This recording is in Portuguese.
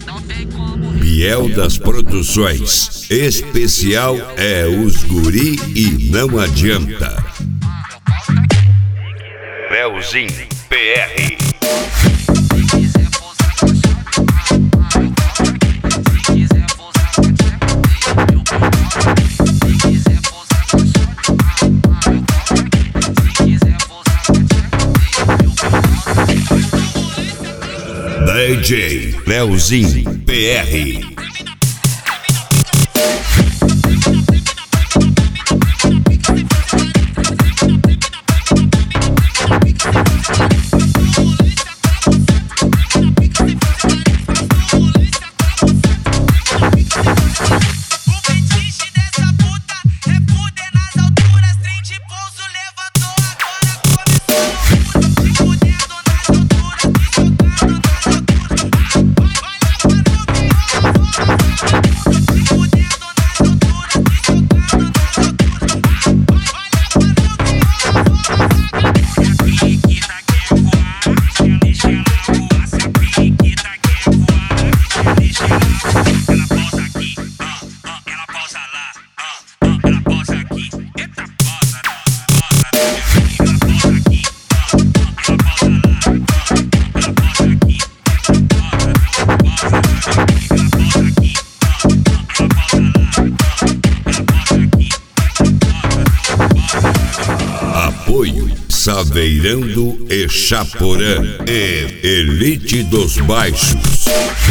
Biel das Produções. Especial é os guri e não adianta. Leozinho PR. DJ Leozinho PR. Apoio Saveirão do Echaporã e Elite dos Baixos.